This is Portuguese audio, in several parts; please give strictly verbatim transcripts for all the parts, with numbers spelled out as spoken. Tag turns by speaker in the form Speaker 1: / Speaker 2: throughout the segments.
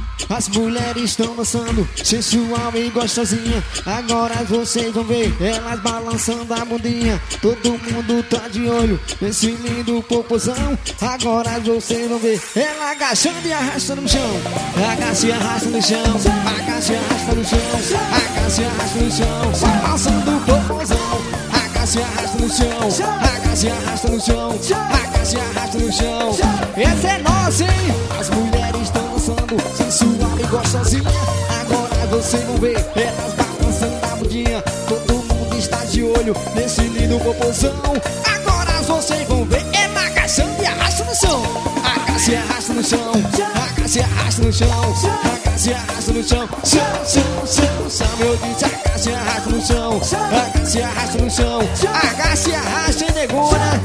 Speaker 1: As mulheres estão dançando, sensual e gostosinha. Agora vocês vão ver elas balançando a bundinha. Todo mundo tá de olho nesse lindo popozão. Agora vocês vão ver ela agachando e arrastando no chão. Agacha e arrasta no chão, agacha e arrasta no chão, agacha e arrasta no chão, balançando o popozão. Agacha e arrasta no chão, agacha e arrasta no chão, agacha e arrasta no chão. Esse é nosso, hein? As mulheres estão dançando, sensual e gostosinha. Agora vocês vão ver elas balançando a bundinha. Todo mundo está de olho nesse lindo popozão. Agora vocês vão ver ela agachando e arrasta no chão. Agacha e arrasta no chão, agacha e arrasta no chão, agacha e arrasta no chão. Chão, chão, chão, chão. Eu disse agacha e arrasta no chão, agacha e arrasta no chão, agacha e arrasta, hein, negona.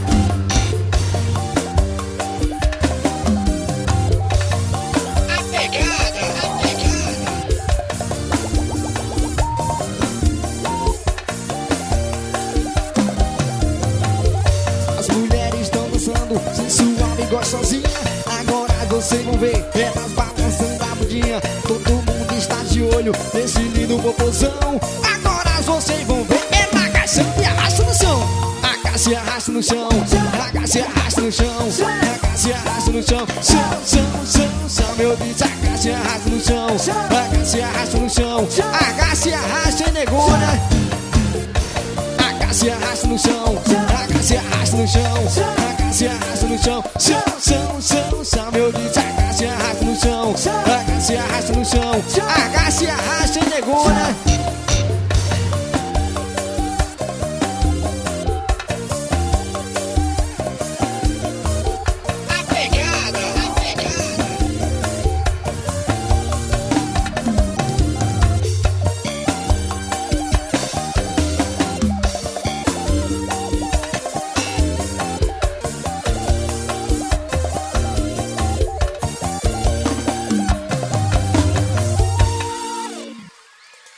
Speaker 1: Sensual e gostosinha. Agora vocês vão ver elas balançando a bundinha. Todo mundo está de olho nesse lindo popozão. Agora vocês vão ver ela agachando e arrasta no chão. Agacha e arrasta no chão, agacha e arrasta no chão, agacha e arrasta no chão. Chão, chão, chão, chão. Meu Deus, agacha e arrasta no chão, agacha e arrasta no chão, agacha e arrasta, hein, negona. Agacha e arrasta no chão, agacha e arrasta no chão, agacha e arrasta no chão. Chão, chão, chão, chão. Meu Deus, agacha e arrasta no chão, agacha e arrasta no chão, agacha e arrasta, hein, negona.